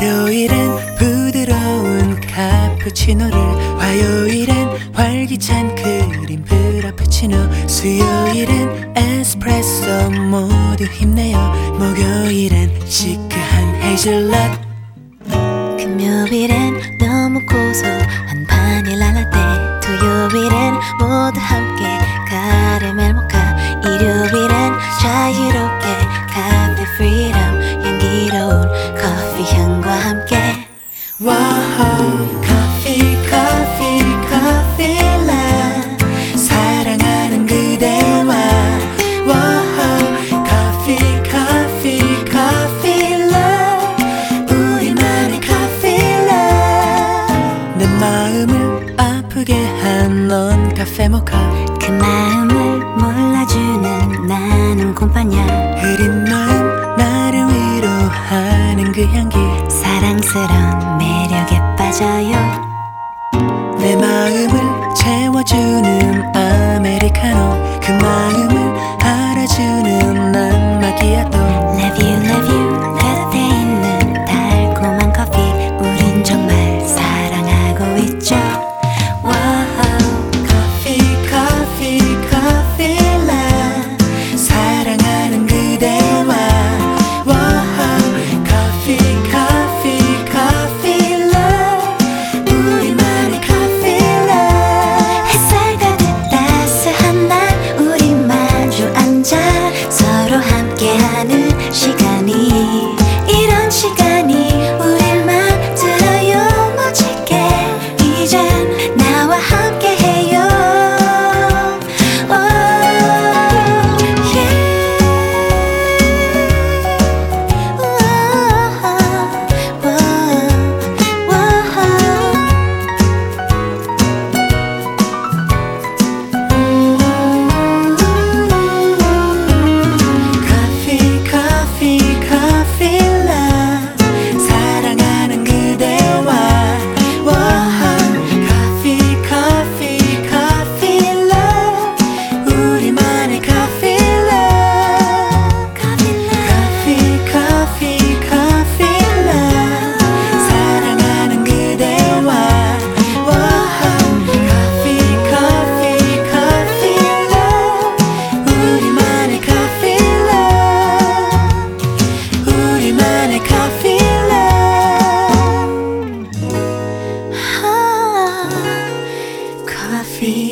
월요일엔 부드러운 카푸치노를, 화요일엔 활기찬 크림 프라푸치노, 수요일엔 에스프레소 모두 힘내요. 목요일엔 시크한 헤이즐넛, 금요일엔 너무 고소한 바닐라 라떼, 토요일엔 모두 함께 카라멜 모카, 일요일엔 자유롭게 카페 프리덤, 향기로운 커피 향과 함께. 와우 커피 커피 커피 라 사랑하는 그대와, 와우 커피 커피 커피 라 우리만의 커피 라. 내 마음을 아프게 한 넌 카페 모카, 그 마음을 몰라주는 나는 콤파냐, 흐린 마음 나를 위로하는 그 향기, 사랑스러운 매력에 빠져요. 내 마음을 채워주는 아메리카노, 그 마음을 알아주는 난 마키아토. Love you 곁에 있는 달콤한 커피, 우린 정말 사랑하고 있죠. 와우 커피 커피 커피 라 사랑하는 그대와, 와우 커피 커피 커피 라 우리만의 커피 라. 햇살 가득 따스한 날 우리 마주 앉아 서로 함께하는 시간이, 이런 시간이 우릴 만들어요. 멋지게 이젠 나와 함께해요. 커피 커피 커피 라 사랑하는 그대와, 와우 커피 커피 커피 라 우리만의 커피 라. 커피 커피 커피 라 사랑하는 그대와, 와우 커피 커피 커피 라 우리만의 커피 라 우리만의 커피 라. 커피